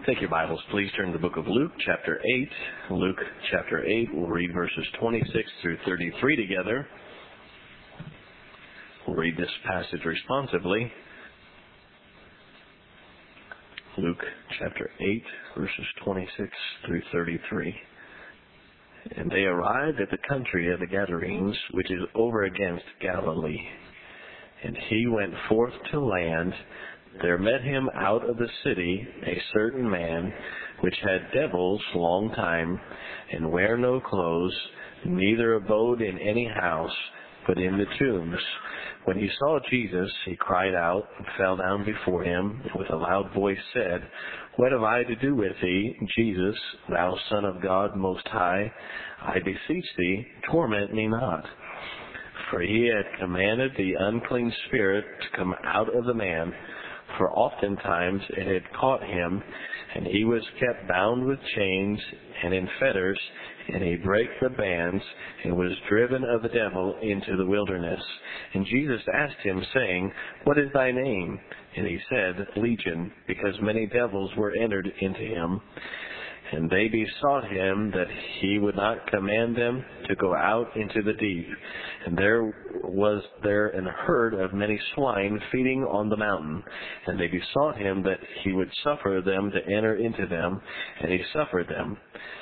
Take your Bibles, please turn to the book of Luke, chapter 8. Luke, chapter 8, we'll read verses 26 through 33 together. We'll read this passage responsively. Luke, chapter 8, verses 26 through 33. And they arrived at the country of the Gadarenes, which is over against Galilee. And he went forth to land. There met him out of the city a certain man, which had devils long time, and wear no clothes, neither abode in any house, but in the tombs. When he saw Jesus, he cried out, and fell down before him, and with a loud voice said, What have I to do with thee, Jesus, thou Son of God Most High? I beseech thee, torment me not. For he had commanded the unclean spirit to come out of the man. For oftentimes it had caught him, and he was kept bound with chains and in fetters, and he brake the bands, and was driven of the devil into the wilderness. And Jesus asked him, saying, What is thy name? And he said, Legion, because many devils were entered into him. And they besought him that he would not command them to go out into the deep. And there was an herd of many swine feeding on the mountain. And they besought him that he would suffer them to enter into them. And he suffered them.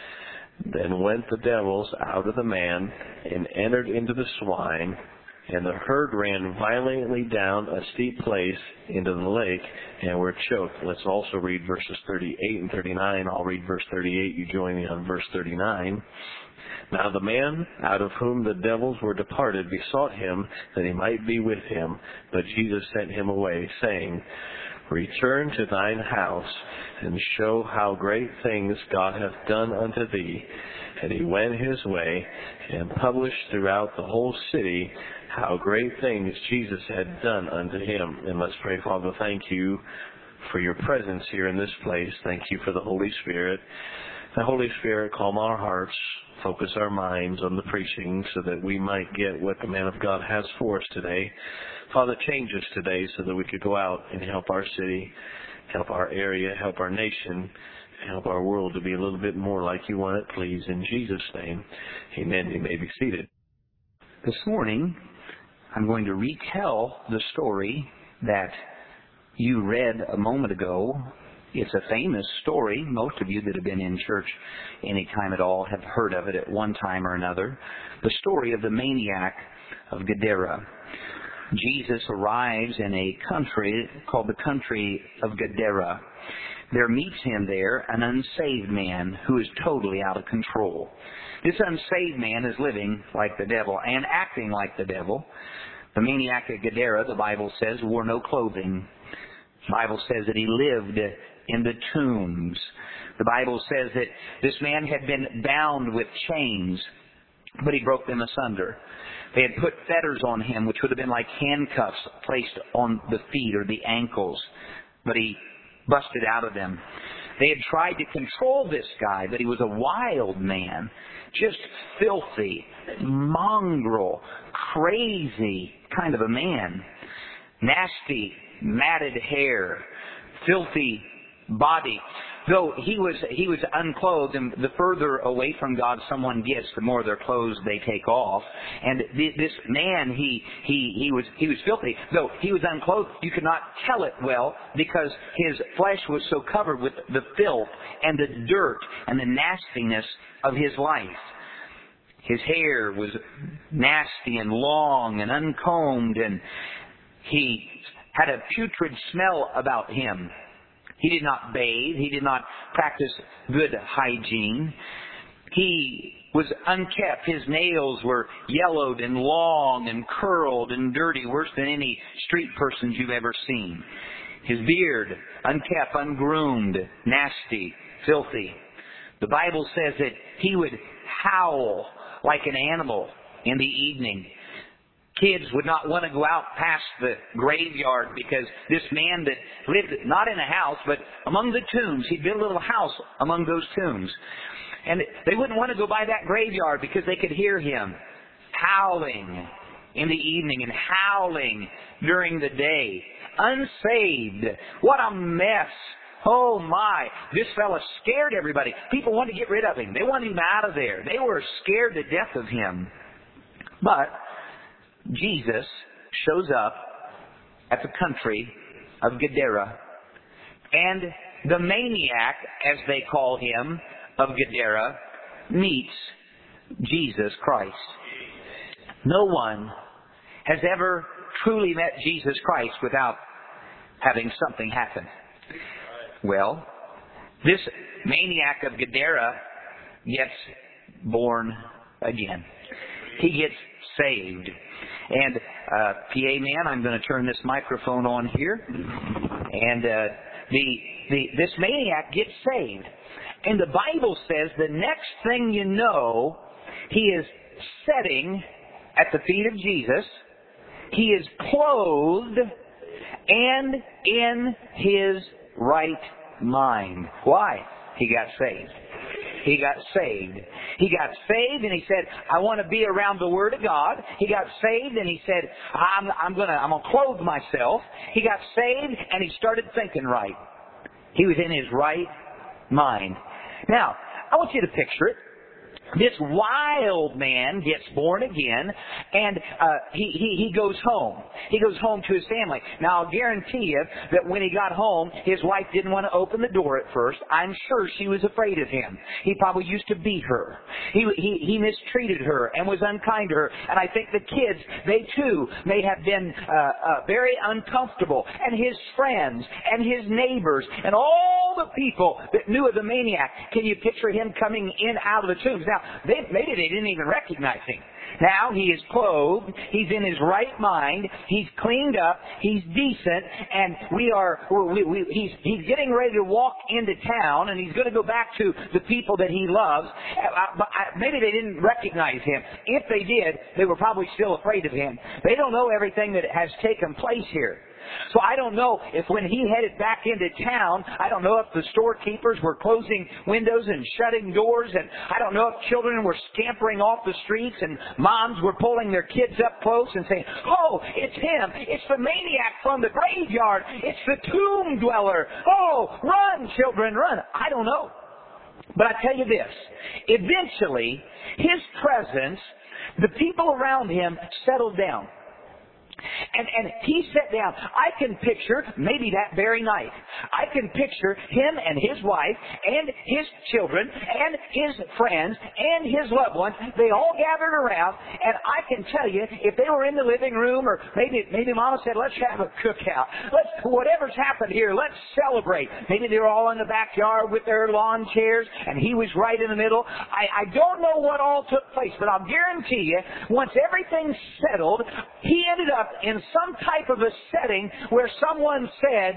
Then went the devils out of the man, and entered into the swine. And the herd ran violently down a steep place into the lake, and were choked. Let's also read verses 38 and 39. I'll read verse 38. You join me on verse 39. Now the man out of whom the devils were departed besought him that he might be with him. But Jesus sent him away, saying, Return to thine house, and show how great things God hath done unto thee. And he went his way, and published throughout the whole city how great things Jesus had done unto him. And let's pray. Father, thank you for your presence here in this place. Thank you for the Holy Spirit. The Holy Spirit, calm our hearts, focus our minds on the preaching so that we might get what the man of God has for us today. Father, change us today so that we could go out and help our city, help our area, help our nation, help our world to be a little bit more like you want it, please. In Jesus' name, amen. You may be seated. This morning, I'm going to retell the story that you read a moment ago. It's a famous story. Most of you that have been in church any time at all have heard of it at one time or another. The story of the maniac of Gadara. Jesus arrives in a country called the country of Gadara. There meets him there an unsaved man who is totally out of control. This unsaved man is living like the devil and acting like the devil. The maniac of Gadara, the Bible says, wore no clothing. The Bible says that he lived in the tombs. The Bible says that this man had been bound with chains, but he broke them asunder. They had put fetters on him, which would have been like handcuffs placed on the feet or the ankles, but he busted out of them. They had tried to control this guy, but he was a wild man, just filthy, mongrel, crazy kind of a man. Nasty, matted hair, filthy body. Though he was unclothed, and the further away from God someone gets, the more of their clothes they take off. And this man, he was filthy. Though he was unclothed, you could not tell it well because his flesh was so covered with the filth and the dirt and the nastiness of his life. His hair was nasty and long and uncombed, and he had a putrid smell about him. He did not bathe. He did not practice good hygiene. He was unkept. His nails were yellowed and long and curled and dirty, worse than any street persons you've ever seen. His beard, unkept, ungroomed, nasty, filthy. The Bible says that he would howl like an animal in the evening. Kids would not want to go out past the graveyard because this man that lived not in a house but among the tombs, he'd built a little house among those tombs. And they wouldn't want to go by that graveyard because they could hear him howling in the evening and howling during the day. Unsaved. What a mess. Oh my, this fella scared everybody. People wanted to get rid of him. They wanted him out of there. They were scared to death of him. But Jesus shows up at the country of Gadara, and the maniac, as they call him, of Gadara, meets Jesus Christ. No one has ever truly met Jesus Christ without having something happen. Well, this maniac of Gadara gets born again. He gets saved. And PA man, I'm going to turn this microphone on here. And this maniac gets saved. And the Bible says the next thing you know, he is sitting at the feet of Jesus. He is clothed and in his right mind. Why? He got saved. He got saved. He got saved and he said, I want to be around the Word of God. He got saved and he said, I'm gonna clothe myself. He got saved and he started thinking right. He was in his right mind. Now, I want you to picture it. This wild man gets born again, and he goes home. He goes home to his family. Now, I'll guarantee you that when he got home, his wife didn't want to open the door at first. I'm sure she was afraid of him. He probably used to beat her. He mistreated her and was unkind to her. And I think the kids, they too may have been very uncomfortable. And his friends and his neighbors and all the people that knew of the maniac. Can you picture him coming in out of the tombs? Now, maybe they didn't even recognize him. Now he is clothed, he's in his right mind, he's cleaned up, he's decent, and he's getting ready to walk into town, and he's going to go back to the people that he loves. But maybe they didn't recognize him. If they did, they were probably still afraid of him. They don't know everything that has taken place here. So I don't know if when he headed back into town, I don't know if the storekeepers were closing windows and shutting doors, and I don't know if children were scampering off the streets and moms were pulling their kids up close and saying, oh, it's him. It's the maniac from the graveyard. It's the tomb dweller. Oh, run, children, run. I don't know. But I tell you this, eventually his presence, the people around him settled down. And he sat down. I can picture, maybe that very night, I can picture him and his wife and his children and his friends and his loved ones. They all gathered around, and I can tell you, if they were in the living room, or maybe Mama said, let's have a cookout. Whatever's happened here, let's celebrate. Maybe they were all in the backyard with their lawn chairs, and he was right in the middle. I don't know what all took place, but I'll guarantee you, once everything's settled, he ended up in some type of a setting where someone said,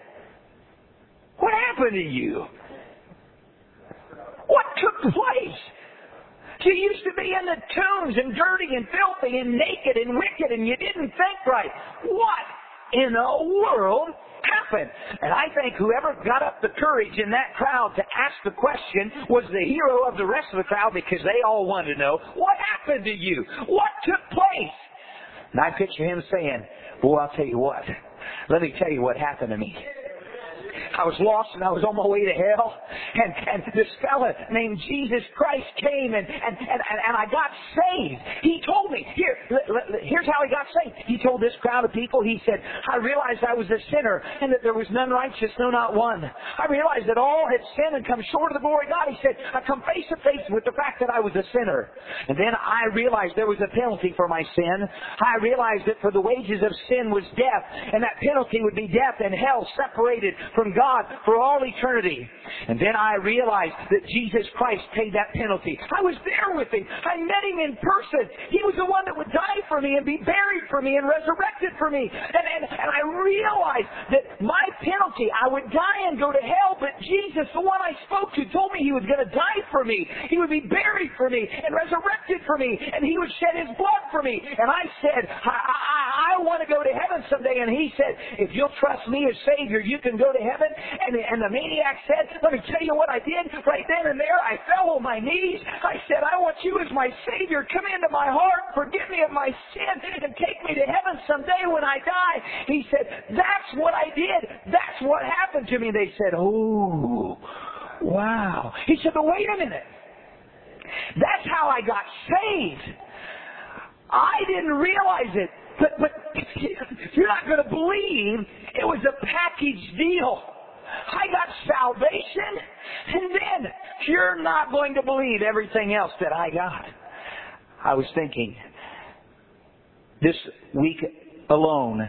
what happened to you? What took place? You used to be in the tombs and dirty and filthy and naked and wicked, and you didn't think right. What in the world happened? And I think whoever got up the courage in that crowd to ask the question was the hero of the rest of the crowd, because they all wanted to know, what happened to you? What took place? And I picture him saying, well, I'll tell you what. Let me tell you what happened to me. I was lost and I was on my way to hell. And this fella named Jesus Christ came and I got saved. He told me, here's how he got saved. He told this crowd of people, he said, I realized I was a sinner and that there was none righteous, no, not one. I realized that all had sinned and come short of the glory of God. He said, I come face to face with the fact that I was a sinner. And then I realized there was a penalty for my sin. I realized that for the wages of sin was death, and that penalty would be death and hell, separated from God for all eternity. And then I realized that Jesus Christ paid that penalty. I was there with him. I met him in person. He was the one that would die for me and be buried for me and resurrected for me. And I realized that my penalty, I would die and go to hell, but Jesus, the one I spoke to, told me he was going to die for me. He would be buried for me and resurrected for me, and he would shed his blood for me. And I said, I I want to go to heaven someday. And he said, if you'll trust me as Savior, you can go to heaven. And the maniac said, let me tell you what I did. Right then and there, I fell on my knees. I said, I want you as my Savior. Come into my heart, forgive me of my sin, and take me to heaven someday when I die. He said, that's what I did. That's what happened to me. They said, oh, wow. He said, but wait a minute. That's how I got saved. I didn't realize it. But you're not going to believe it was a package deal. I got salvation, and then you're not going to believe everything else that I got. I was thinking, this week alone,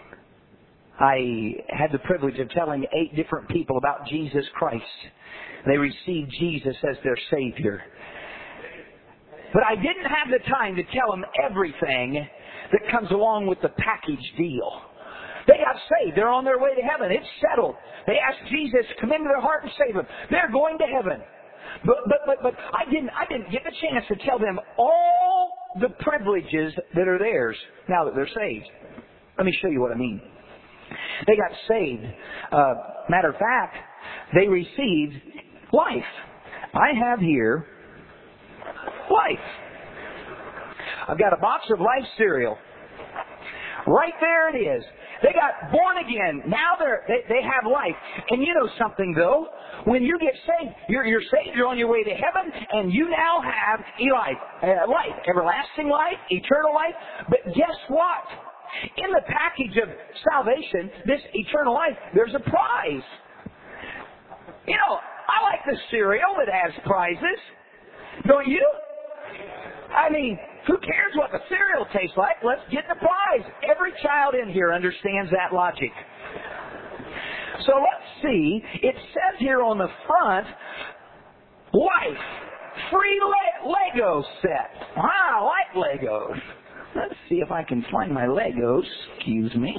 I had the privilege of telling 8 different people about Jesus Christ. They received Jesus as their Savior. But I didn't have the time to tell them everything that comes along with the package deal. They got saved. They're on their way to heaven. It's settled. They asked Jesus to come into their heart and save them. They're going to heaven. But I didn't get the chance to tell them all the privileges that are theirs now that they're saved. Let me show you what I mean. They got saved. Matter of fact, they received life. I have here life. I've got a box of Life cereal. Right there it is. They got born again. Now they have life. And you know something though? When you get saved, you're saved, you're on your way to heaven, and you now have life, everlasting life, eternal life. But guess what? In the package of salvation, this eternal life, there's a prize. You know, I like the cereal that has prizes. Don't you? I mean, who cares what the cereal tastes like? Let's get the prize. Every child in here understands that logic. So let's see. It says here on the front, life, free Lego set. Wow, I like Legos. Let's see if I can find my Legos. Excuse me.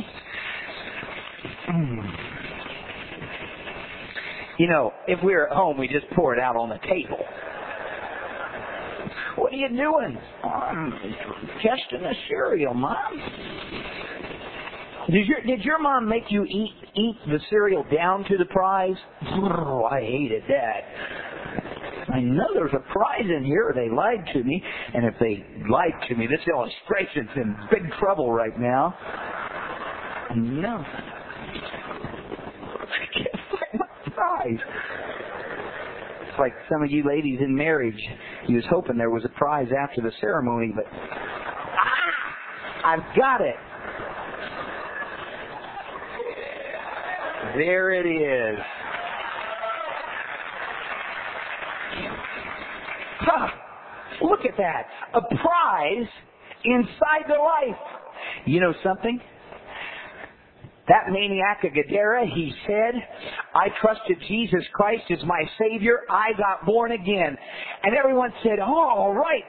You know, if we were at home, we just pour it out on the table. What are you doing? I'm testing the cereal, Mom. Did your mom make you eat the cereal down to the prize? Oh, I hated that. I know there's a prize in here, or they lied to me. And if they lied to me, this illustration's in big trouble right now. No. I can't find my prize. It's like some of you ladies in marriage. You was hoping there was a prize after the ceremony, but I've got it. There it is. Look at that. A prize inside the life. You know something? That maniac of Gadara, he said, I trusted Jesus Christ as my Savior. I got born again. And everyone said, oh, all right.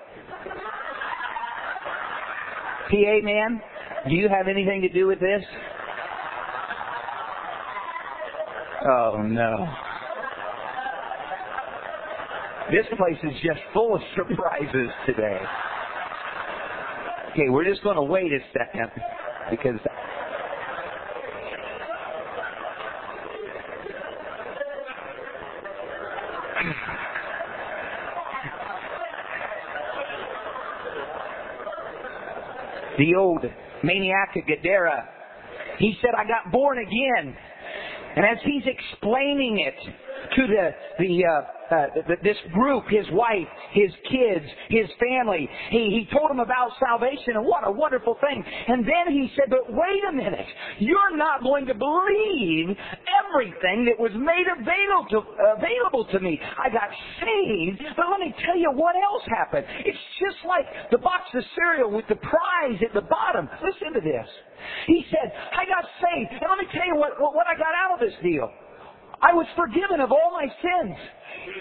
PA man, do you have anything to do with this? Oh, no. This place is just full of surprises today. Okay, we're just going to wait a second because the old maniac of Gadara, he said, I got born again. And as he's explaining it to this group, his wife, his kids, his family, he told them about salvation and what a wonderful thing. And then he said, but wait a minute, you're not going to believe everything that was made available to me. I got saved, but let me tell you what else happened. It's just like the box of cereal with the prize at the bottom. Listen to this. He said, I got saved, and let me tell you what I got out of this deal. I was forgiven of all my sins.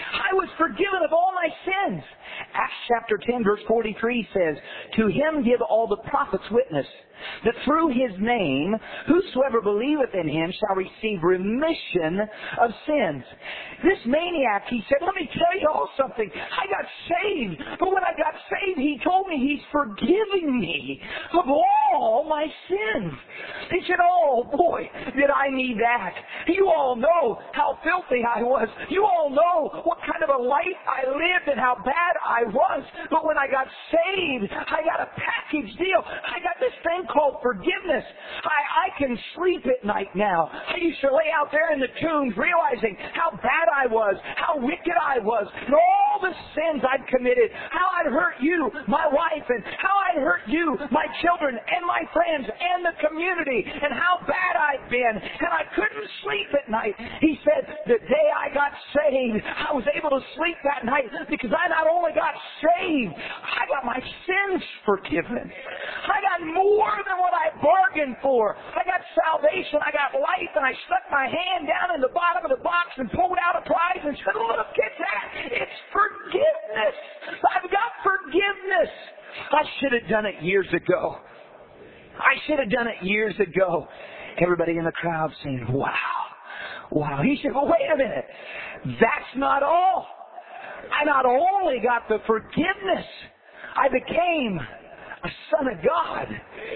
I was forgiven of all my sins. Acts chapter 10 verse 43 says, to him give all the prophets witness, that through his name, whosoever believeth in him shall receive remission of sins. This maniac, he said, let me tell you all something. I got saved, but when I got saved, he told me he's forgiving me of all my sins. He said, oh boy, did I need that. You all know how filthy I was. You all know what kind of a life I lived and how bad I was. But when I got saved, I got a package deal. I got this thing called forgiveness. I can sleep at night now. I used to lay out there in the tombs realizing how bad I was, how wicked I was, and all the sins I'd committed, how I'd hurt you, my wife, and how I'd hurt you, my children, and my friends, and the community, and how bad I'd been, and I couldn't sleep at night. He said, the day I got saved, I was able to sleep that night because I not only got saved, I got my sins forgiven. I got more than what I bargained for. I got salvation, I got life, and I stuck my hand down in the bottom of the box and pulled out a prize and said, look at that. It's forgiveness. I've got forgiveness. I should have done it years ago. I should have done it years ago. Everybody in the crowd saying, wow. Wow. He said, well, wait a minute. That's not all. I not only got the forgiveness, I became a son of God.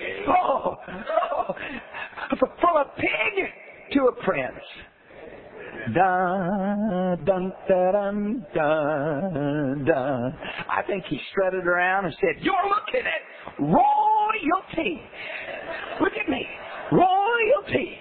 From a pig to a prince. Dun, dun, dun, dun, dun. I think he strutted around and said, you're looking at royalty. Look at me. Royalty.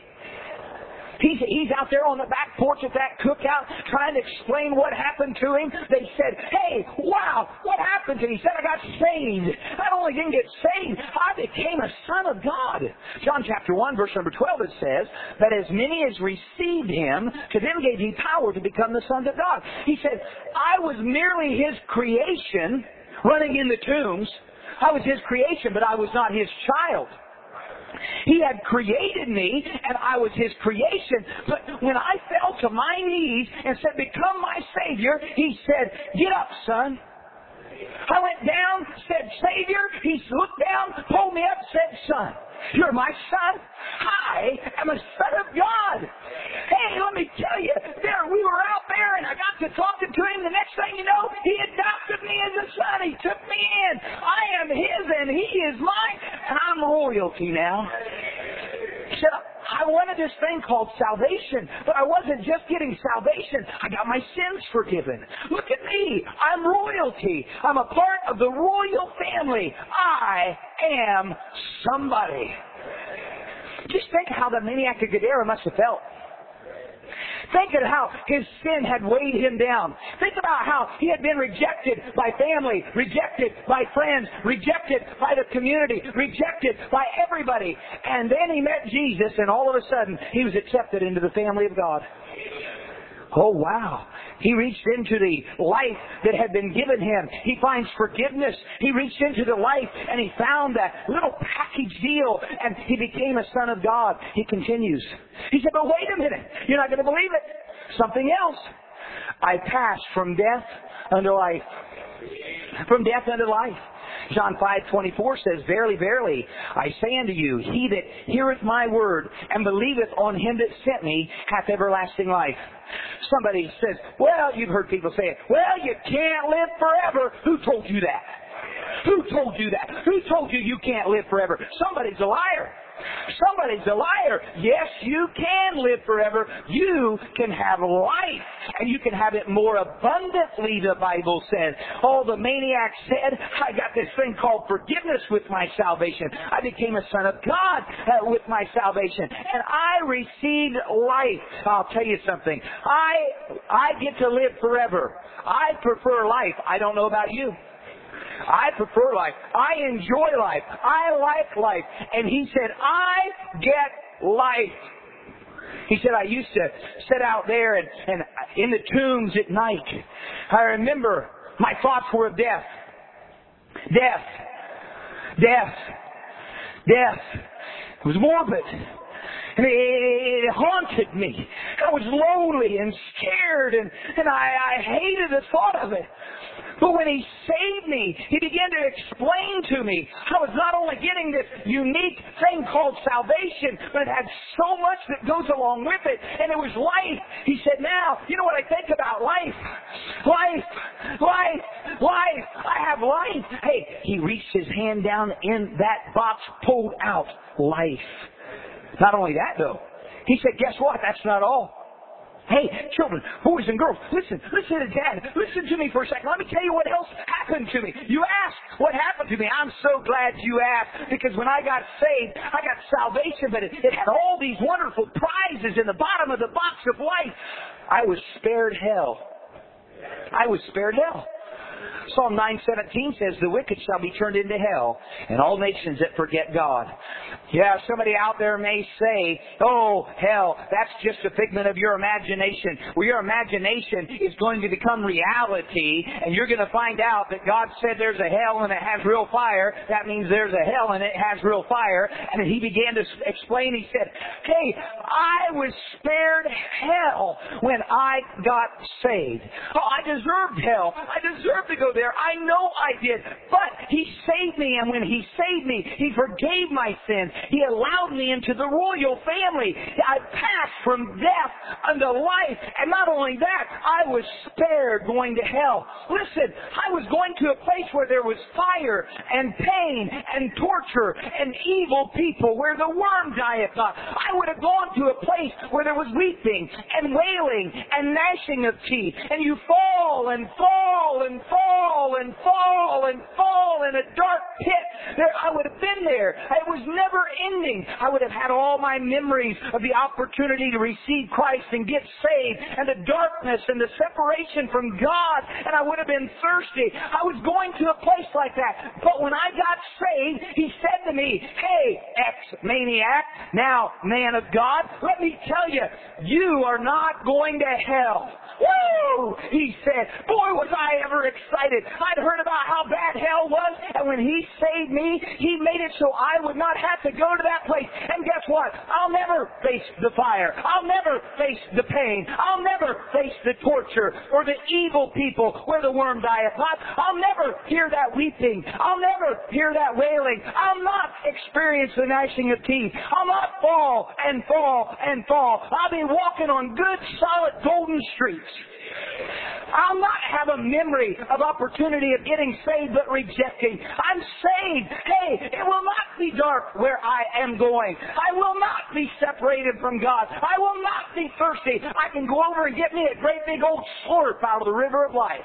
He's out there on the back porch at that cookout trying to explain what happened to him. They said, hey, wow, what happened to him? He said, I got saved. Not only didn't get saved, I became a son of God. John chapter 1, verse number 12, it says, that as many as received him, to them gave he power to become the sons of God. He said, I was merely his creation running in the tombs. I was his creation, but I was not his child. He had created me, and I was his creation. But when I fell to my knees and said, become my Savior, he said, get up, son. I went down, said, Savior. He looked down, pulled me up, said, son. You're my son. I am a son of God. Hey, let me tell you, we were out there, and I got to talking to him. The next thing you know, he adopted me as a son. He took me in. I am his, and he is mine, and I'm royalty now. He said, I wanted this thing called salvation, but I wasn't just getting salvation. I got my sins forgiven. Look at me. I'm royalty. I'm a part of the royal family. I am somebody. Just think how the maniac of Gadara must have felt. Think of how his sin had weighed him down. Think about how he had been rejected by family, rejected by friends, rejected by the community, rejected by everybody. And then he met Jesus, and all of a sudden, he was accepted into the family of God. Oh, wow. He reached into the life that had been given him. He finds forgiveness. He reached into the life and he found that little package deal and he became a son of God. He continues. He said, but wait a minute. You're not going to believe it. Something else. I passed from death unto life. From death unto life. John 5:24 says, verily, verily, I say unto you, he that heareth my word and believeth on him that sent me hath everlasting life. Somebody says, well, you've heard people say it, well, you can't live forever. Who told you that? Who told you that? Who told you you can't live forever? Somebody's a liar. Somebody's a liar. Yes, you can live forever. You can have life. And you can have it more abundantly, the Bible says. Oh, the maniac said, I got this thing called forgiveness with my salvation. I became a son of God with my salvation. And I received life. I'll tell you something. I get to live forever. I prefer life. I don't know about you. I prefer life. I enjoy life. I like life. And he said, I get life. He said, I used to sit out there and in the tombs at night. I remember my thoughts were of death. Death. Death. Death. It was morbid. And it haunted me. I was lonely and scared, and I hated the thought of it. But when He saved me, He began to explain to me I was not only getting this unique thing called salvation, but it had so much that goes along with it, and it was life. He said, now, you know what I think about life? Life. I have life. Hey, He reached His hand down in that box, pulled out life. Not only that, though. He said, guess what? That's not all. Hey, children, boys and girls, listen to Dad. Listen to me for a second. Let me tell you what else happened to me. You asked what happened to me. I'm so glad you asked, because when I got saved, I got salvation, but it had all these wonderful prizes in the bottom of the box of life. I was spared hell. Psalm 9:17 says, the wicked shall be turned into hell, and all nations that forget God. Yeah, somebody out there may say, oh, hell, that's just a figment of your imagination. Well, your imagination is going to become reality, and you're going to find out that God said there's a hell and it has real fire. That means there's a hell and it has real fire. And He began to explain. He said, hey, I was spared hell when I got saved. Oh, I deserved hell. I deserved to go there. I know I did. But He saved me, and when He saved me, He forgave my sins. He allowed me into the royal family. I passed from death unto life. And not only that, I was spared going to hell. Listen, I was going to a place where there was fire and pain and torture and evil people, where the worm dieth not. I would have gone to a place where there was weeping and wailing and gnashing of teeth. And you fall and fall and fall and fall and fall in a dark pit. I would have been there. It was never ending. I would have had all my memories of the opportunity to receive Christ and get saved, and the darkness and the separation from God, and I would have been thirsty. I was going to a place like that. But when I got saved, He said to me, hey, ex-maniac, now man of God, let me tell you, you are not going to hell. Woo! He said, boy, was I ever excited. I'd heard about how bad hell was, and when He saved me, He made it so I would not have to go to that place. And guess what? I'll never face the fire. I'll never face the pain. I'll never face the torture or the evil people where the worm dieth not. I'll never hear that weeping. I'll never hear that wailing. I'll not experience the gnashing of teeth. I'll not fall and fall and fall. I'll be walking on good, solid, golden streets. I'll not have a memory of opportunity of getting saved but rejecting. I'm saved. Hey, it will not be dark where I am going. I will not be separated from God. I will not be thirsty. I can go over and get me a great big old slurp out of the river of life.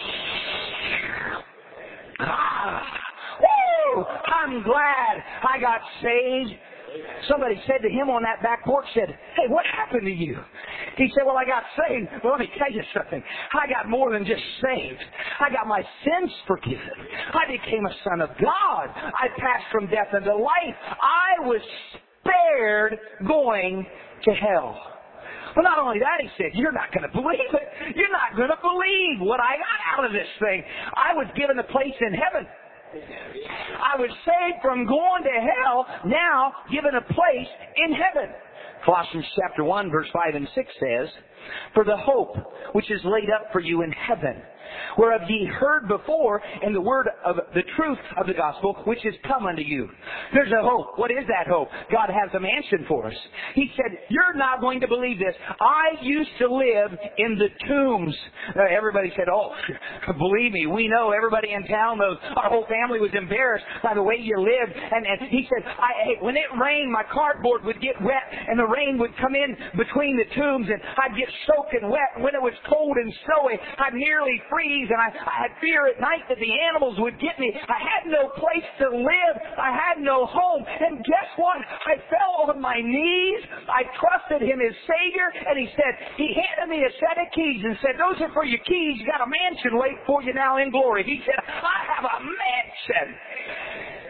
Woo! I'm glad I got saved. Somebody said to him on that back porch, said, hey, what happened to you? He said, well, I got saved. Well, let me tell you something. I got more than just saved. I got my sins forgiven. I became a son of God. I passed from death into life. I was spared going to hell. Well, not only that, he said, you're not going to believe it. You're not going to believe what I got out of this thing. I was given a place in heaven. I was saved from going to hell, now given a place in heaven. Colossians chapter 1, verse 5 and 6 says, for the hope which is laid up for you in heaven, whereof ye heard before in the word of the truth of the gospel, which is come unto you. There's a hope. What is that hope? God has a mansion for us. He said, you're not going to believe this. I used to live in the tombs. Everybody said, oh, believe me, we know. Everybody in town knows. Our whole family was embarrassed by the way you lived. And he said, when it rained, my cardboard would get wet, and the rain would come in between the tombs, and I'd get soaking wet. And when it was cold and snowy, I'd nearly freeze, and I had fear at night that the animals would get me. I had no place to live. I had no home. And guess what? I fell on my knees. I trusted Him as Savior, and He handed me a set of keys and said, those are for your keys. You got a mansion waiting for you now in glory. He said, I have a mansion.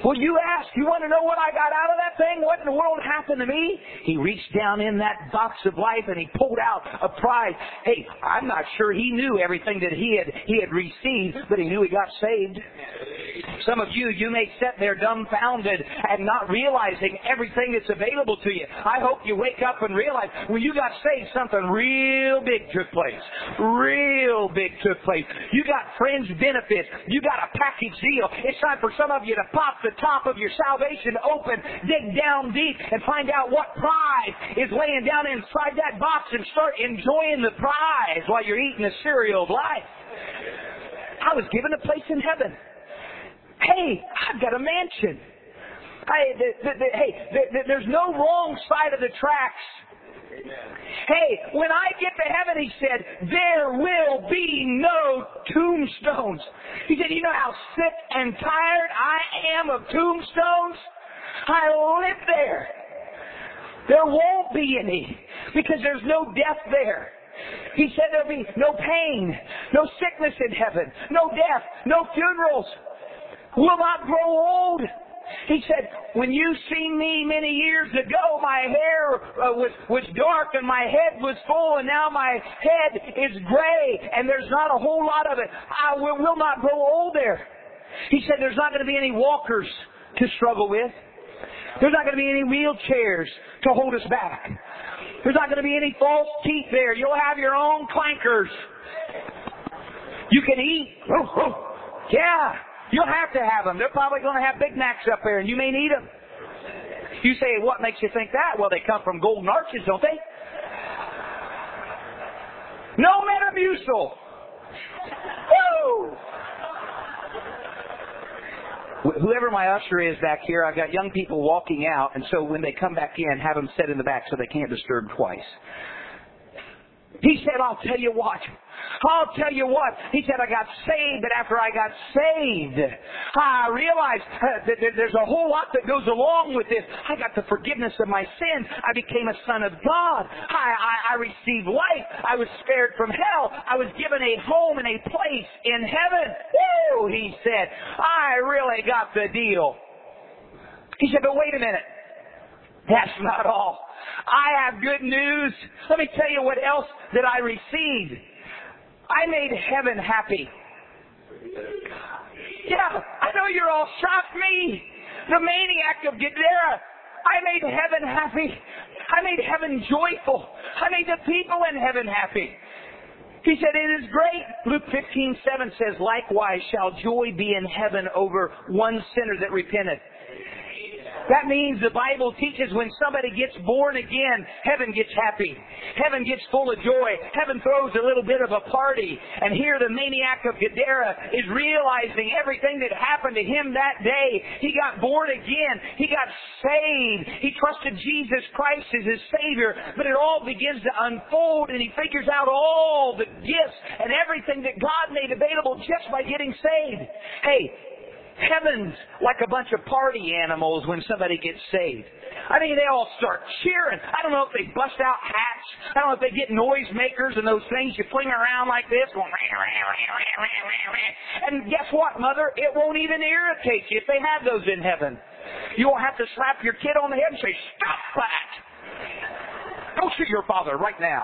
Well, you ask, you want to know what I got out of that thing? What in the world happened to me? He reached down in that box of life and he pulled out a prize. Hey, I'm not sure he knew everything that he had received, but he knew he got saved. Some of you may sit there dumbfounded and not realizing everything that's available to you. I hope you wake up and realize when you got saved, something real big took place. Real big took place. You got fringe benefits. You got a package deal. It's time for some of you to pop the top of your salvation open, dig down deep, and find out what prize is laying down inside that box and start enjoying the prize while you're eating the cereal of life. I was given a place in heaven. Hey, I've got a mansion. There's no wrong side of the tracks. Hey, when I get to heaven, he said, there will be no tombstones. He said, you know how sick and tired I am of tombstones? I live there. There won't be any because there's no death there. He said there'll be no pain, no sickness in heaven, no death, no funerals. Will not grow old. He said, when you seen me many years ago, my hair was dark and my head was full, and now my head is gray, and there's not a whole lot of it. I will not grow old there. He said there's not going to be any walkers to struggle with. There's not going to be any wheelchairs to hold us back. There's not going to be any false teeth there. You'll have your own clankers. You can eat. Yeah. You'll have to have them. They're probably going to have Big Macs up there, and you may need them. You say, what makes you think that? Well, they come from golden arches, don't they? No Metamucil. Woo! Whoever my usher is back here, I've got young people walking out, and so when they come back in, have them sit in the back so they can't disturb twice. He said, I'll tell you what. He said, I got saved, but after I got saved, I realized that there's a whole lot that goes along with this. I got the forgiveness of my sins. I became a son of God. I received life. I was spared from hell. I was given a home and a place in heaven. Woo, he said, I really got the deal. He said, but wait a minute. That's not all. I have good news. Let me tell you what else that I received. I made heaven happy. Yeah, I know you're all shocked. Me, the maniac of Gadara. I made heaven happy. I made heaven joyful. I made the people in heaven happy. He said, it is great. Luke 15:7 says, likewise shall joy be in heaven over one sinner that repenteth. That means the Bible teaches when somebody gets born again, heaven gets happy. Heaven gets full of joy. Heaven throws a little bit of a party. And here the maniac of Gadara is realizing everything that happened to him that day. He got born again. He got saved. He trusted Jesus Christ as his Savior. But it all begins to unfold, and he figures out all the gifts and everything that God made available just by getting saved. Hey, heaven's like a bunch of party animals when somebody gets saved. I mean, they all start cheering. I don't know if they bust out hats. I don't know if they get noisemakers and those things you fling around like this. Going, and guess what, Mother? It won't even irritate you if they have those in heaven. You won't have to slap your kid on the head and say, stop that. Go see your father right now.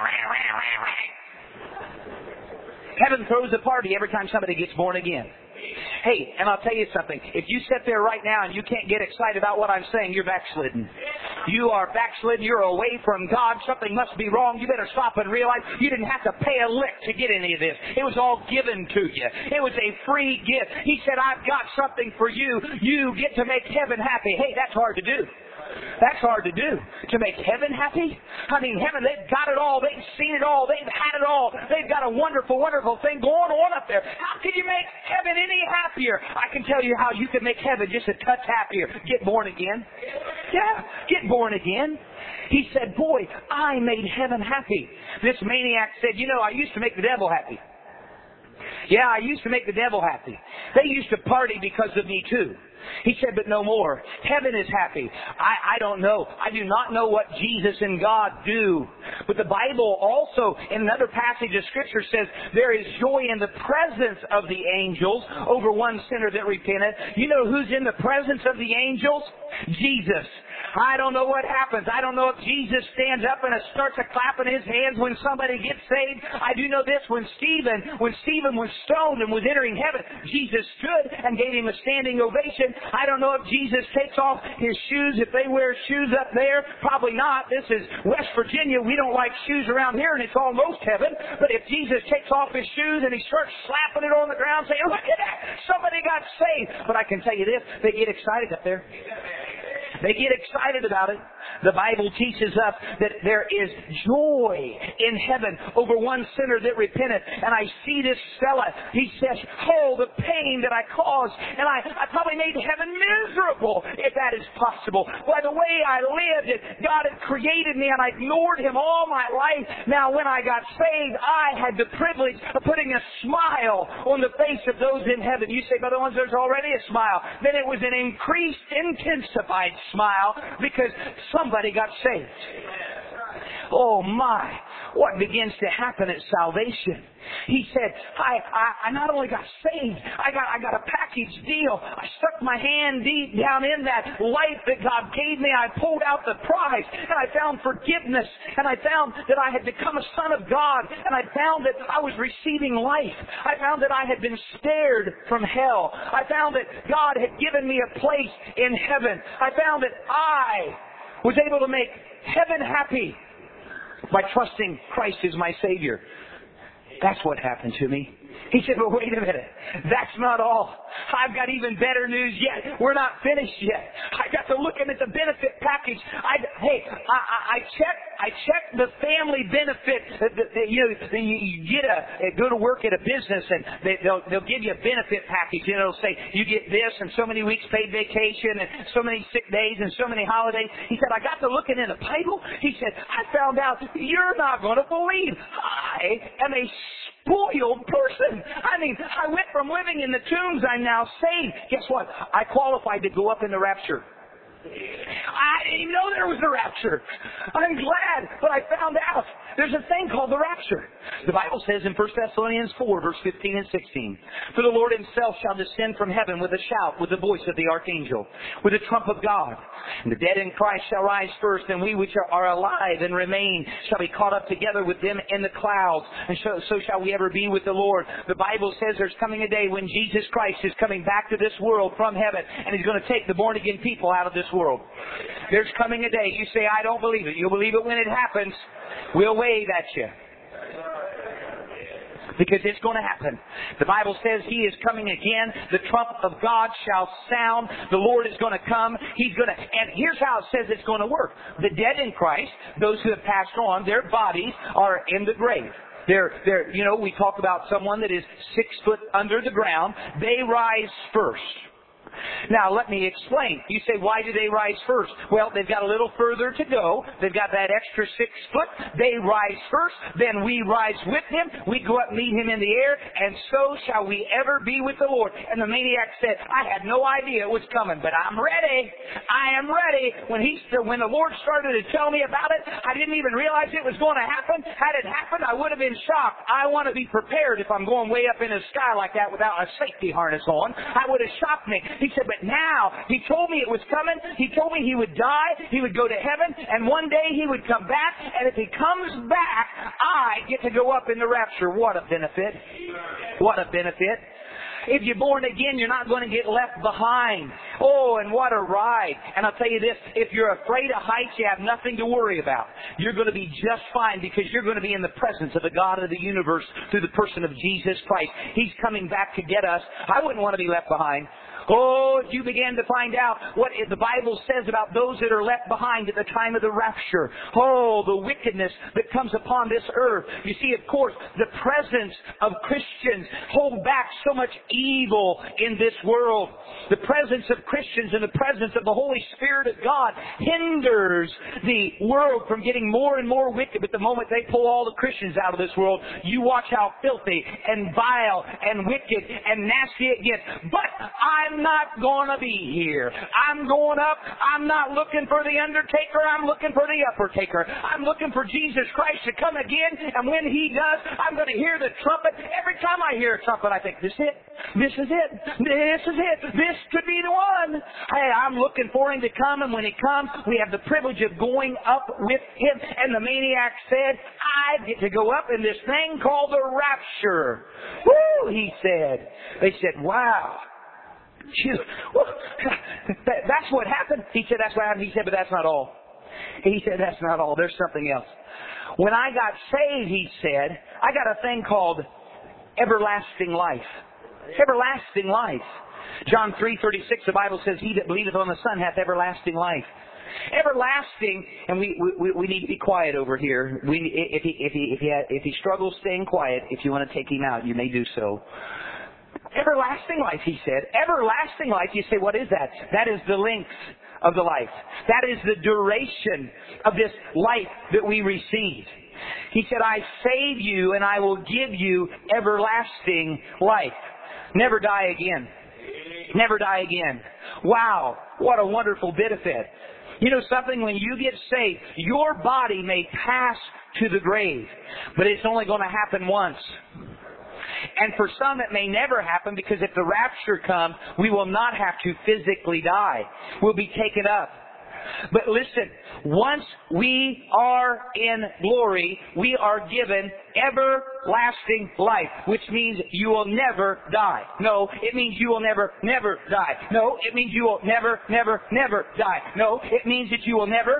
Heaven throws a party every time somebody gets born again. Hey, and I'll tell you something. If you sit there right now and you can't get excited about what I'm saying, you're backslidden. You are backslidden. You're away from God. Something must be wrong. You better stop and realize you didn't have to pay a lick to get any of this. It was all given to you. It was a free gift. He said, I've got something for you. You get to make heaven happy. Hey, that's hard to do. That's hard to do. To make heaven happy? I mean, heaven, they've got it all. They've seen it all. They've had it all. They've got a wonderful, wonderful thing going on up there. How can you make heaven any happier? I can tell you how you can make heaven just a touch happier. Get born again. Yeah, get born again. He said, boy, I made heaven happy. This maniac said, you know, I used to make the devil happy. Yeah, I used to make the devil happy. They used to party because of me too. He said, but no more. Heaven is happy. I don't know. I do not know what Jesus and God do. But the Bible also, in another passage of Scripture, says there is joy in the presence of the angels over one sinner that repenteth. You know who's in the presence of the angels? Jesus. I don't know what happens. I don't know if Jesus stands up and starts clapping his hands when somebody gets saved. I do know this, when Stephen was stoned and was entering heaven, Jesus stood and gave him a standing ovation. I don't know if Jesus takes off his shoes, if they wear shoes up there. Probably not. This is West Virginia. We don't like shoes around here, and it's almost heaven. But if Jesus takes off his shoes and he starts slapping it on the ground, saying, look at that, somebody got saved. But I can tell you this, they get excited up there. They get excited about it. The Bible teaches us that there is joy in heaven over one sinner that repenteth. And I see this fella. He says, oh, the pain that I caused. And I probably made heaven miserable, if that is possible. By the way I lived, God had created me and I ignored Him all my life. Now when I got saved, I had the privilege of putting a smile on the face of those in heaven. You say, Brother Owens, there's already a smile. Then it was an increased, intensified smile because somebody got saved. Oh my, what begins to happen at salvation? He said, I not only got saved, I got a package deal. I stuck my hand deep down in that life that God gave me. I pulled out the prize and I found forgiveness, and I found that I had become a son of God, and I found that I was receiving life. I found that I had been spared from hell. I found that God had given me a place in heaven. I found that I was able to make heaven happy by trusting Christ as my Savior. That's what happened to me. He said, but wait a minute. That's not all. I've got even better news yet. We're not finished yet. I got to looking at the benefit package. I checked the family benefit. You go to work at a business and they'll give you a benefit package. And it'll say, you get this and so many weeks paid vacation and so many sick days and so many holidays. He said, I got to looking in the Bible. He said, I found out you're not going to believe. I am a spoiled person. I mean, I went from living in the tombs, I'm now saved. Guess what? I qualified to go up in the rapture. I didn't even know there was a rapture. I'm glad, but I found out there's a thing called the rapture. The Bible says in 1 Thessalonians 4, verse 15 and 16, for the Lord Himself shall descend from heaven with a shout, with the voice of the archangel, with the trump of God. And the dead in Christ shall rise first, and we which are alive and remain shall be caught up together with them in the clouds. And so shall we ever be with the Lord. The Bible says there's coming a day when Jesus Christ is coming back to this world from heaven, and He's going to take the born-again people out of this world. There's coming a day. You say, I don't believe it. You'll believe it when it happens. We'll wave at you. Because it's going to happen. The Bible says He is coming again. The trump of God shall sound. The Lord is going to come. And here's how it says it's going to work. The dead in Christ, those who have passed on, their bodies are in the grave. We talk about someone that is 6 foot under the ground. They rise first. Now, let me explain. You say, why do they rise first? Well, they've got a little further to go. They've got that extra 6 foot. They rise first. Then we rise with them. We go up and meet Him in the air. And so shall we ever be with the Lord. And the maniac said, I had no idea it was coming, but I'm ready. I am ready. When the Lord started to tell me about it, I didn't even realize it was going to happen. Had it happened, I would have been shocked. I want to be prepared if I'm going way up in the sky like that without a safety harness on. It would have shocked me. He said, but now, He told me it was coming. He told me He would die. He would go to heaven. And one day He would come back. And if He comes back, I get to go up in the rapture. What a benefit. What a benefit. If you're born again, you're not going to get left behind. Oh, and what a ride. And I'll tell you this, if you're afraid of heights, you have nothing to worry about. You're going to be just fine because you're going to be in the presence of the God of the universe through the person of Jesus Christ. He's coming back to get us. I wouldn't want to be left behind. Oh, if you began to find out what the Bible says about those that are left behind at the time of the rapture. Oh, the wickedness that comes upon this earth. You see, of course, the presence of Christians hold back so much evil in this world. The presence of Christians and the presence of the Holy Spirit of God hinders the world from getting more and more wicked. But the moment they pull all the Christians out of this world, you watch how filthy and vile and wicked and nasty it gets. But I'm not going to be here. I'm going up. I'm not looking for the undertaker. I'm looking for the uppertaker. I'm looking for Jesus Christ to come again. And when He does, I'm going to hear the trumpet. Every time I hear a trumpet, I think, this is it. This is it. This is it. This could be the one. Hey, I'm looking for Him to come. And when He comes, we have the privilege of going up with Him. And the maniac said, I get to go up in this thing called the rapture. Woo, he said. They said, wow. That's what happened. He said, that's what happened. He said, but that's not all. He said, that's not all. There's something else. When I got saved, he said, I got a thing called everlasting life. Everlasting life. John 3:36, the Bible says, he that believeth on the Son hath everlasting life. Everlasting, and we need to be quiet over here. If he struggles staying quiet, if you want to take him out, you may do so. Everlasting life, he said. Everlasting life. You say, what is that? That is the length of the life. That is the duration of this life that we received. He said, I save you and I will give you everlasting life. Never die again. Never die again. Wow, what a wonderful benefit. You know something? When you get saved, your body may pass to the grave, but it's only going to happen once. And for some, it may never happen, because if the rapture comes, we will not have to physically die. We'll be taken up. But listen, once we are in glory, we are given everlasting life, which means you will never die. No, it means you will never die. No, it means you will never die. No, it means that you will never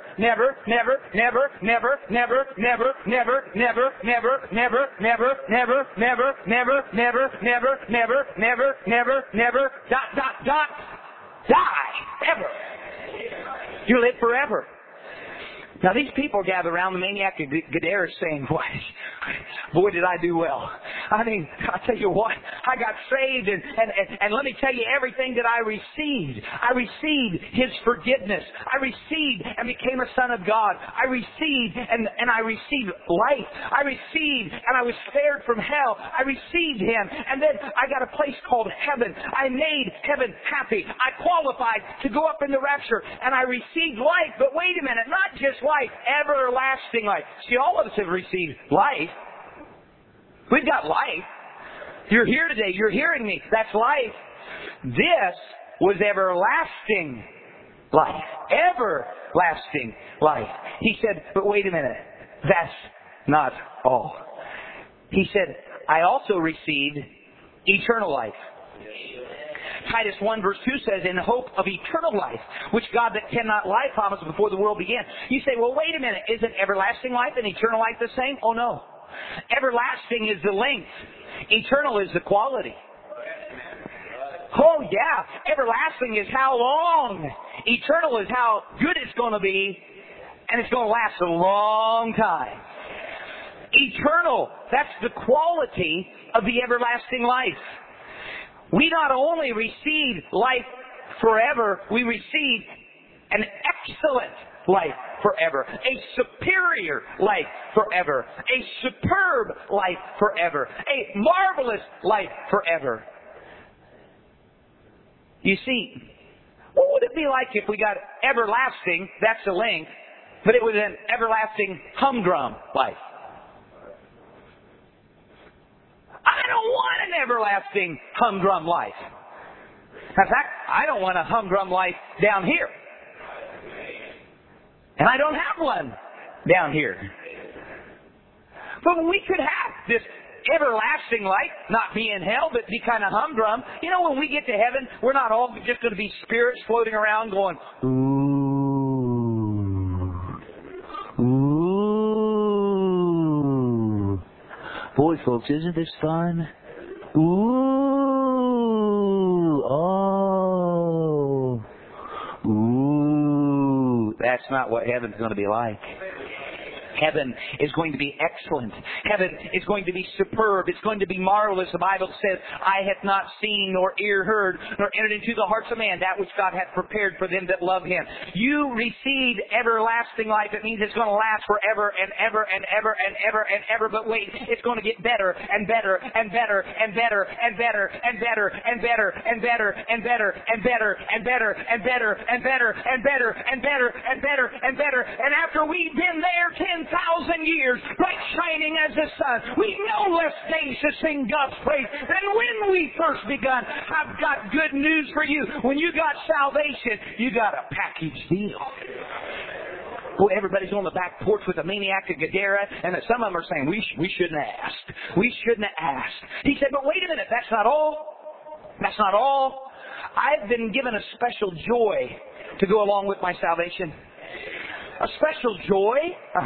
die. Ever. You live forever. Now these people gather around the maniac of Gadara saying, boy, did I do well. I mean, I tell you what, I got saved and let me tell you everything that I received. I received His forgiveness. I received and became a son of God. I received and I received life. I received and I was spared from hell. I received Him, and then I got a place called heaven. I made heaven happy. I qualified to go up in the rapture, and I received life. But wait a minute, not just life, everlasting life. See, all of us have received life. We've got life. You're here today. You're hearing me. That's life. This was everlasting life. Everlasting life. He said, but wait a minute. That's not all. He said, I also received eternal life. Titus 1 verse 2 says, in hope of eternal life, which God that cannot lie promised before the world began. You say, well, wait a minute. Isn't everlasting life and eternal life the same? Oh, no. Everlasting is the length. Eternal is the quality. Oh, yeah. Everlasting is how long. Eternal is how good it's going to be, and it's going to last a long time. Eternal, that's the quality of the everlasting life. We not only receive life forever, we receive an excellent life forever, a superior life forever, a superb life forever, a marvelous life forever. You see, what would it be like if we got everlasting, that's the length, but it was an everlasting humdrum life? I don't want an everlasting humdrum life. In fact, I don't want a humdrum life down here. And I don't have one down here. But we could have this everlasting life, not be in hell, but be kind of humdrum. You know, when we get to heaven, we're not all just going to be spirits floating around going, ooh, ooh. Boy, folks, isn't this fun? Ooh, oh. That's not what heaven's going to be like. Heaven is going to be excellent. Heaven is going to be superb. It's going to be marvelous. The Bible says, "Eye hath not seen, nor ear heard, nor entered into the hearts of man that which God hath prepared for them that love Him." You received everlasting life. It means it's going to last forever and ever and ever and ever and ever. But wait, it's going to get better and better and better and better and better and better and better and better and better and better and better and better and better and better and better and better and better. And after we've been there 10,000 years, bright shining as the sun, we no less days to sing God's praise than when we first begun. I've got good news for you. When you got salvation, you got a package deal. Boy, everybody's on the back porch with a maniac of Gadara, and some of them are saying, we shouldn't have asked. We shouldn't have asked. He said, but wait a minute, that's not all. That's not all. I've been given a special joy to go along with my salvation. A special joy?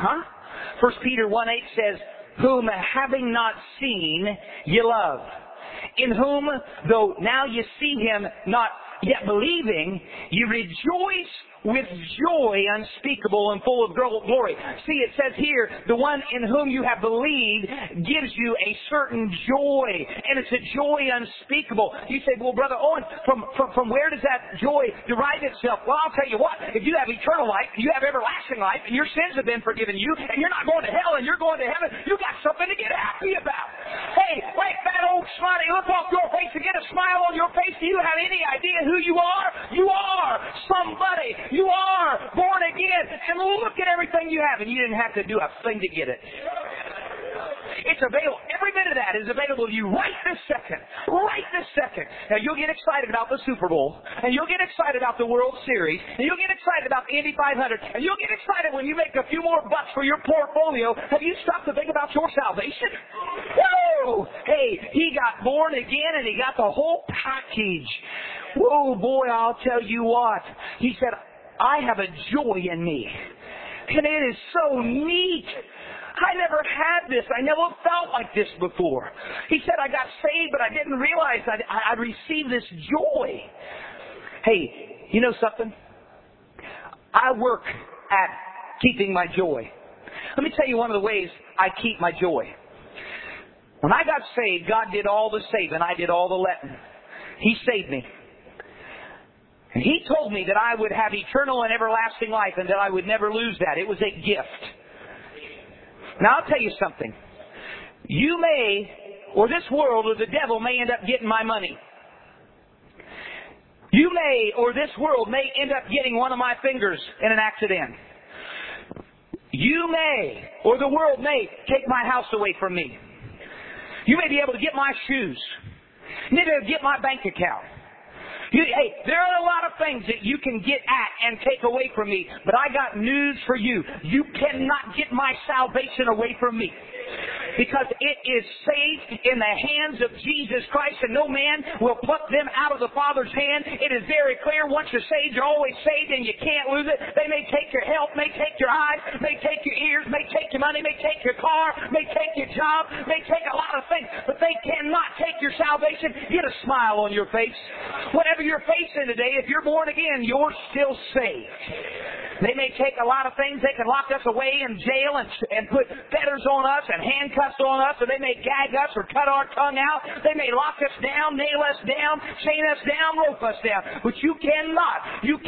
1 Peter 1:8 says, "Whom having not seen, ye love. In whom, though now ye see Him not yet believing, ye rejoice with joy unspeakable and full of glory." See, it says here, the one in whom you have believed gives you a certain joy, and it's a joy unspeakable. You say, well, Brother Owen, from where does that joy derive itself? Well, I'll tell you what, if you have eternal life, you have everlasting life, and your sins have been forgiven you, and you're not going to hell, and you're going to heaven, you got something to get happy about. Hey, like that old smiley look off your face and get a smile on your face. Do you have any idea who you are? You are somebody. You are born again. And look at everything you have. And you didn't have to do a thing to get it. It's available. Every bit of that is available to you right this second. Right this second. Now, you'll get excited about the Super Bowl. And you'll get excited about the World Series. And you'll get excited about the Indy 500. And you'll get excited when you make a few more bucks for your portfolio. Have you stopped to think about your salvation? Whoa! Hey, he got born again and he got the whole package. Whoa, boy, I'll tell you what. He said, I have a joy in me. And it is so neat. I never had this. I never felt like this before. He said, I got saved, but I didn't realize I'd received this joy. Hey, you know something? I work at keeping my joy. Let me tell you one of the ways I keep my joy. When I got saved, God did all the saving. I did all the letting. He saved me. And He told me that I would have eternal and everlasting life and that I would never lose that. It was a gift. Now, I'll tell you something. You may, or this world, or the devil may end up getting my money. You may, or this world may end up getting one of my fingers in an accident. You may, or the world may take my house away from me. You may be able to get my shoes. You may be able to get my bank account. Hey, there are a lot of things that you can get at and take away from me, but I got news for you. You cannot get my salvation away from me. Because it is safe in the hands of Jesus Christ, and no man will pluck them out of the Father's hand. It is very clear. Once you're saved, you're always saved, and you can't lose it. They may take your health, may take your eyes, may take your ears, may take your money, may take your car, may take your job, may take a lot of things, but they cannot take your salvation. Get a smile on your face. Whatever you're facing today, if you're born again, you're still saved. They may take a lot of things. They can lock us away in jail and put fetters on us and handcuffs on us, or they may gag us or cut our tongue out. They may lock us down, nail us down, chain us down, rope us down. But you cannot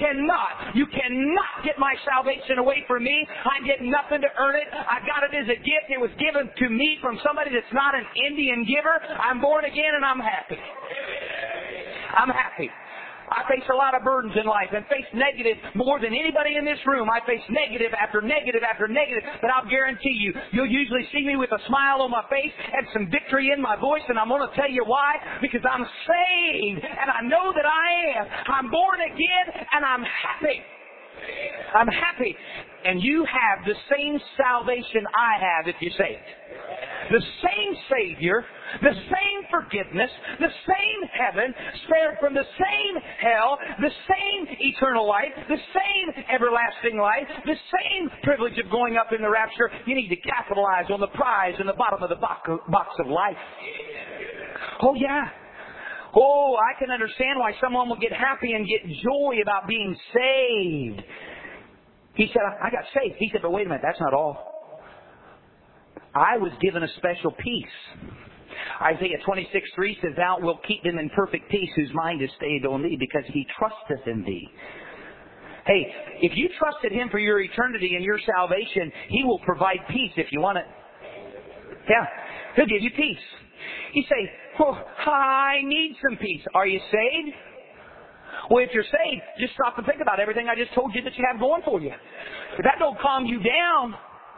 get my salvation away from me. I did nothing to earn it. I got it as a gift. It was given to me from somebody that's not an Indian giver. I'm born again and I'm happy. I'm happy. I face a lot of burdens in life and face negative more than anybody in this room. I face negative after negative after negative. But I'll guarantee you, you'll usually see me with a smile on my face and some victory in my voice. And I'm going to tell you why. Because I'm saved. And I know that I am. I'm born again and I'm happy. I'm happy. And you have the same salvation I have if you're saved. The same Savior, the same forgiveness, the same heaven, spared from the same hell, the same eternal life, the same everlasting life, the same privilege of going up in the rapture. You need to capitalize on the prize in the bottom of the box of life. Oh, yeah. Oh, I can understand why someone will get happy and get joy about being saved. He said, I got saved. He said, but wait a minute, that's not all. I was given a special peace. Isaiah 26:3 says, Thou wilt keep them in perfect peace whose mind is stayed on Thee, because he trusteth in Thee. Hey, if you trusted Him for your eternity and your salvation, He will provide peace if you want it. Yeah, He'll give you peace. You say, well, I need some peace. Are you saved? Well, if you're saved, just stop and think about everything I just told you that you have going for you. If that don't calm you down,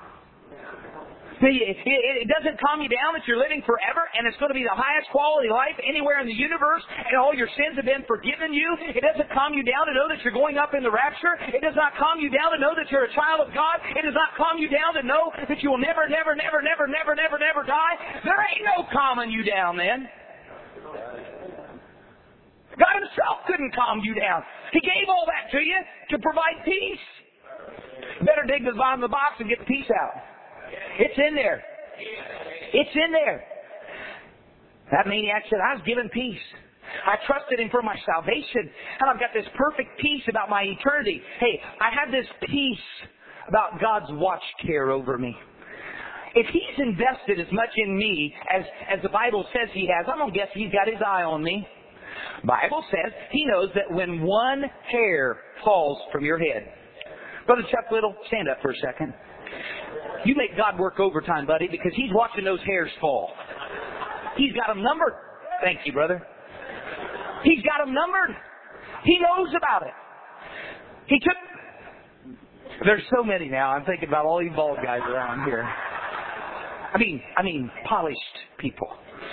it doesn't calm you down that you're living forever and it's going to be the highest quality life anywhere in the universe and all your sins have been forgiven you. It doesn't calm you down to know that you're going up in the rapture. It does not calm you down to know that you're a child of God. It does not calm you down to know that you will never die. There ain't no calming you down then. God Himself couldn't calm you down. He gave all that to you to provide peace. Better dig to the bottom of the box and get the peace out. It's in there. It's in there. That maniac said, I was given peace. I trusted Him for my salvation. And I've got this perfect peace about my eternity. Hey, I have this peace about God's watch care over me. If He's invested as much in me as the Bible says He has, I'm going to guess He's got His eye on me. The Bible says He knows that when one hair falls from your head. Brother Chuck Little, stand up for a second. You make God work overtime, buddy, because He's watching those hairs fall. He's got them numbered. Thank you, brother. He's got them numbered. He knows about it. He took... There's so many now. I'm thinking about all you bald guys around here. I mean, polished people.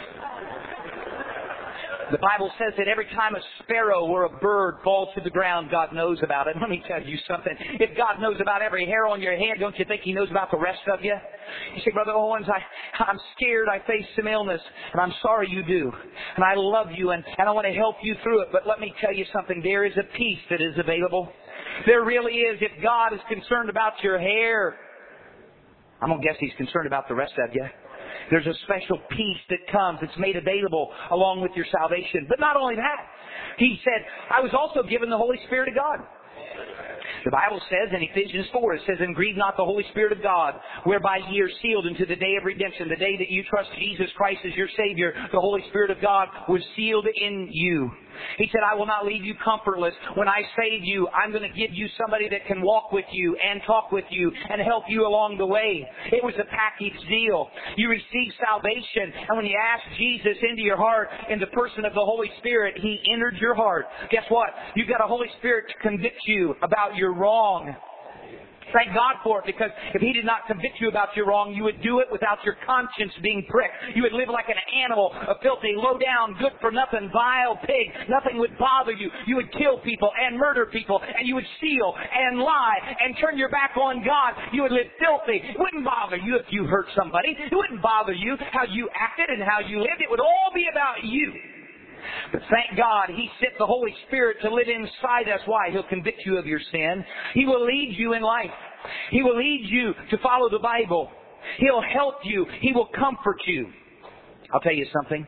The Bible says that every time a sparrow or a bird falls to the ground, God knows about it. Let me tell you something. If God knows about every hair on your head, don't you think He knows about the rest of you? You say, Brother Owens, I'm scared. I face some illness. And I'm sorry you do. And I love you and I want to help you through it. But let me tell you something. There is a peace that is available. There really is. If God is concerned about your hair, I'm going to guess He's concerned about the rest of you. There's a special peace that comes. It's made available along with your salvation. But not only that, He said, I was also given the Holy Spirit of God. The Bible says in Ephesians 4, it says, And grieve not the Holy Spirit of God, whereby ye are sealed unto the day of redemption. The day that you trust Jesus Christ as your Savior, the Holy Spirit of God was sealed in you. He said, I will not leave you comfortless. When I save you, I'm going to give you somebody that can walk with you and talk with you and help you along the way. It was a package deal. You received salvation, and when you asked Jesus into your heart in the person of the Holy Spirit, He entered your heart. Guess what? You've got a Holy Spirit to convict you about your wrong. Thank God for it, because if He did not convict you about your wrong, you would do it without your conscience being pricked. You would live like an animal, a filthy, low-down, good-for-nothing, vile pig. Nothing would bother you. You would kill people and murder people, and you would steal and lie and turn your back on God. You would live filthy. It wouldn't bother you if you hurt somebody. It wouldn't bother you how you acted and how you lived. It would all be about you. But thank God He sent the Holy Spirit to live inside us. Why? He'll convict you of your sin. He will lead you in life. He will lead you to follow the Bible. He'll help you. He will comfort you. I'll tell you something.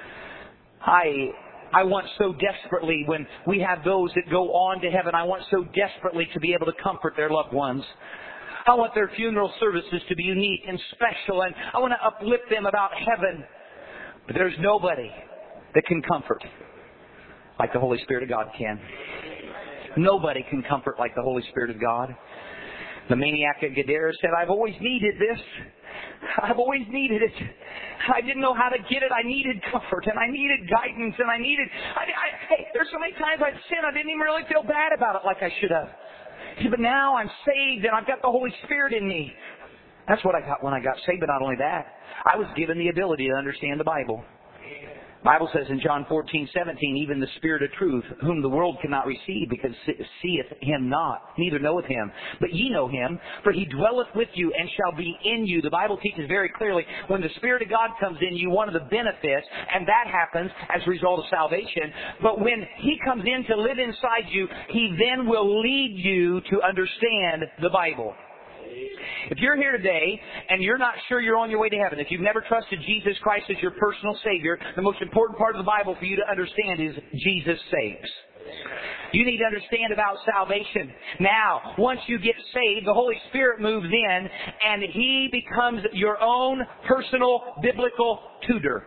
I want so desperately, when we have those that go on to heaven, I want so desperately to be able to comfort their loved ones. I want their funeral services to be unique and special, and I want to uplift them about heaven. But there's nobody that can comfort like the Holy Spirit of God can. Nobody can comfort like the Holy Spirit of God. The maniac at Gadara said, I've always needed this. I've always needed it. I didn't know how to get it. I needed comfort, and I needed guidance, and I needed... Hey, there's so many times I'd sin, I didn't even really feel bad about it like I should have. But now I'm saved, and I've got the Holy Spirit in me. That's what I got when I got saved, but not only that. I was given the ability to understand the Bible. The Bible says in John 14:17, even the Spirit of truth, whom the world cannot receive, because seeth Him not, neither knoweth Him. But ye know Him, for He dwelleth with you and shall be in you. The Bible teaches very clearly, when the Spirit of God comes in you, one of the benefits, and that happens as a result of salvation, but when He comes in to live inside you, He then will lead you to understand the Bible. If you're here today and you're not sure you're on your way to heaven, if you've never trusted Jesus Christ as your personal Savior, the most important part of the Bible for you to understand is Jesus saves. You need to understand about salvation. Now, once you get saved, the Holy Spirit moves in and He becomes your own personal biblical tutor.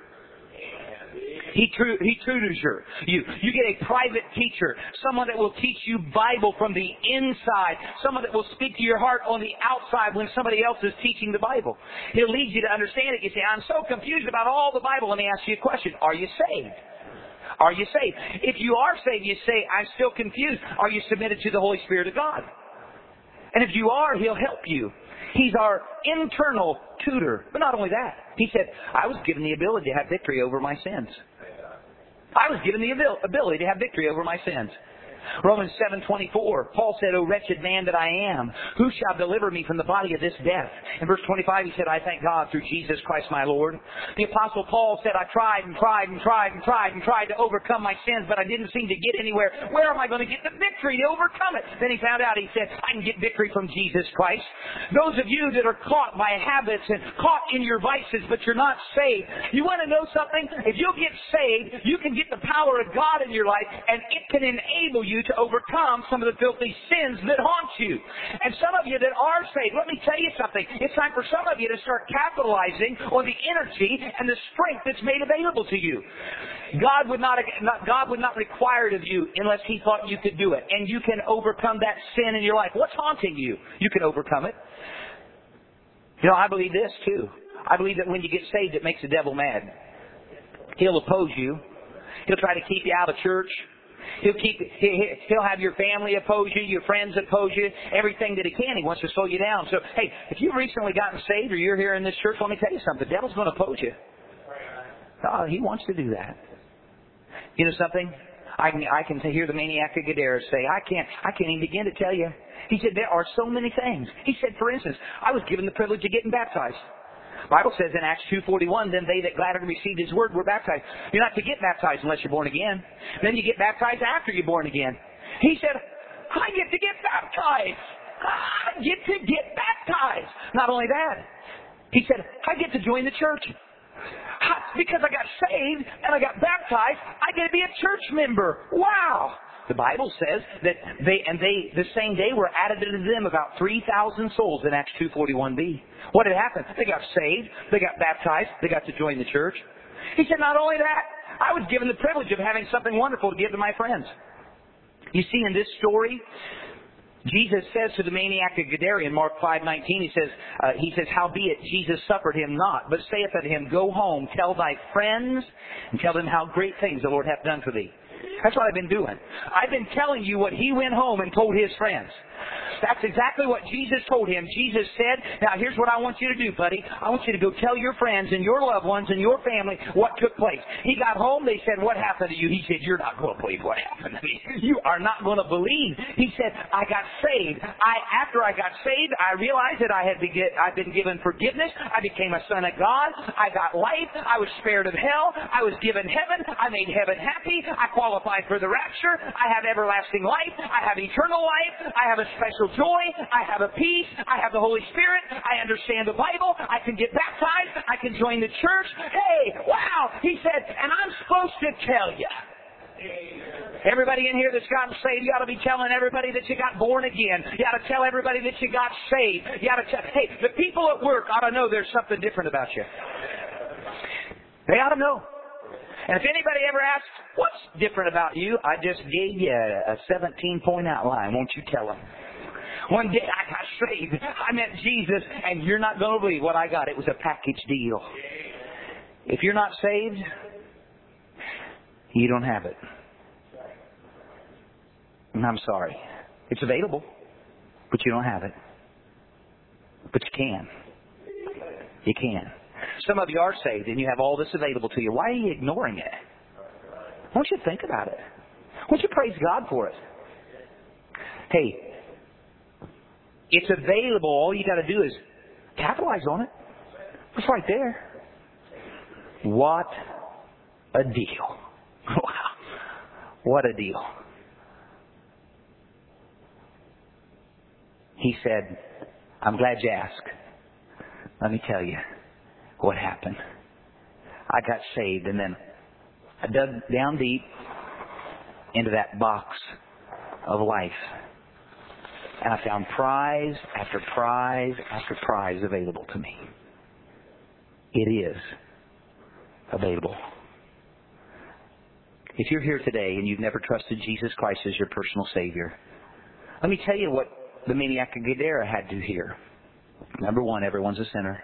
He tutors you. You get a private teacher, someone that will teach you Bible from the inside, someone that will speak to your heart on the outside when somebody else is teaching the Bible. He'll lead you to understand it. You say, I'm so confused about all the Bible. Let me ask you a question. Are you saved? Are you saved? If you are saved, you say, I'm still confused. Are you submitted to the Holy Spirit of God? And if you are, He'll help you. He's our internal tutor. But not only that, He said, I was given the ability to have victory over my sins. I was given the ability to have victory over my sins. Romans 7:24, Paul said, O wretched man that I am, who shall deliver me from the body of this death? In verse 25 he said, I thank God through Jesus Christ my Lord. The Apostle Paul said, I tried to overcome my sins, but I didn't seem to get anywhere. Where am I going to get the victory to overcome it? Then he found out, he said, I can get victory from Jesus Christ. Those of you that are caught by habits and caught in your vices, but you're not saved, you want to know something? If you'll get saved, you can get the power of God in your life, and it can enable you to overcome some of the filthy sins that haunt you. And some of you that are saved, let me tell you something. It's time for some of you to start capitalizing on the energy and the strength that's made available to you. God would not require it of you unless He thought you could do it. And you can overcome that sin in your life. What's haunting you? You can overcome it. You know, I believe this too. I believe that when you get saved, it makes the devil mad. He'll oppose you. He'll try to keep you out of church. He'll have your family oppose you, your friends oppose you, everything that he can. He wants to slow you down. So, hey, if you've recently gotten saved or you're here in this church, let me tell you something. The devil's going to oppose you. Oh, he wants to do that. You know something? I can hear the maniac of Gadara say, I can't even begin to tell you. He said, there are so many things. He said, for instance, I was given the privilege of getting baptized. The Bible says in Acts 2:41, then they that gladly received His word were baptized. You're not to get baptized unless you're born again. Then you get baptized after you're born again. He said, I get to get baptized. I get to get baptized. Not only that, he said, I get to join the church. Because I got saved and I got baptized, I get to be a church member. Wow! The Bible says that the same day were added to them about 3,000 souls in Acts 2:41b. What had happened? They got saved, they got baptized, they got to join the church. He said, not only that, I was given the privilege of having something wonderful to give to my friends. You see, in this story, Jesus says to the maniac of Gadara in Mark 5:19, he says, howbeit Jesus suffered him not, but saith unto him, go home, tell thy friends, and tell them how great things the Lord hath done for thee. That's what I've been doing. I've been telling you what he went home and told his friends. That's exactly what Jesus told him. Jesus said, now here's what I want you to do, buddy. I want you to go tell your friends and your loved ones and your family what took place. He got home, they said, what happened to you? He said, you're not going to believe what happened to me. You are not going to believe. He said, I got saved. After I got saved, I realized that I've been given forgiveness. I became a son of God. I got life. I was spared of hell. I was given heaven. I made heaven happy. I qualified for the rapture. I have everlasting life. I have eternal life. I have a special joy. I have a peace. I have the Holy Spirit. I understand the Bible. I can get baptized. I can join the church. Hey, wow! He said, and I'm supposed to tell you. Everybody in here that's gotten saved, you ought to be telling everybody that you got born again. You ought to tell everybody that you got saved. You ought to tell, hey, the people at work ought to know there's something different about you. They ought to know. And if anybody ever asks, what's different about you? I just gave you a 17-point outline. Won't you tell them? One day I got saved. I met Jesus, and you're not going to believe what I got. It was a package deal. If you're not saved, you don't have it. And I'm sorry. It's available, but you don't have it. But you can. You can. Some of you are saved, and you have all this available to you. Why are you ignoring it? Why don't you think about it? Why don't you praise God for it? Hey, it's available. All you got to do is capitalize on it. It's right there. What a deal. Wow. What a deal. He said, I'm glad you asked. Let me tell you what happened. I got saved, and then I dug down deep into that box of life. And I found prize after prize after prize available to me. It is available. If you're here today and you've never trusted Jesus Christ as your personal Savior, let me tell you what the maniac of Gadara had to hear. Number one, everyone's a sinner.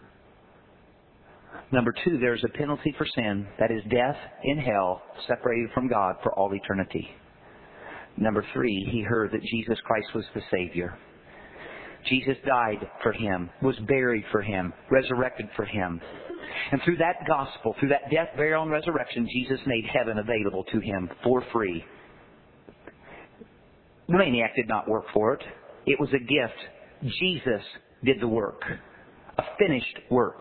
Number two, there's a penalty for sin. That is death in hell, separated from God for all eternity. Number three, he heard that Jesus Christ was the Savior. Jesus died for him, was buried for him, resurrected for him. And through that gospel, through that death, burial, and resurrection, Jesus made heaven available to him for free. The maniac did not work for it. It was a gift. Jesus did the work. A finished work.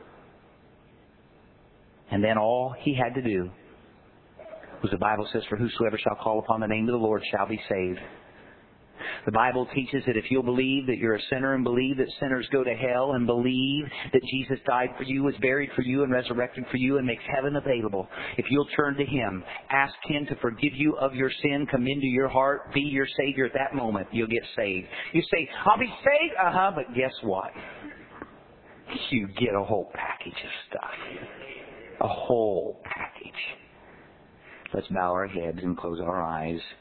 And then all he had to do was, the Bible says, for whosoever shall call upon the name of the Lord shall be saved. The Bible teaches that if you'll believe that you're a sinner and believe that sinners go to hell and believe that Jesus died for you, was buried for you, and resurrected for you and makes heaven available, if you'll turn to Him, ask Him to forgive you of your sin, come into your heart, be your Savior at that moment, you'll get saved. You say, I'll be saved? But guess what? You get a whole package of stuff. A whole package. Let's bow our heads and close our eyes.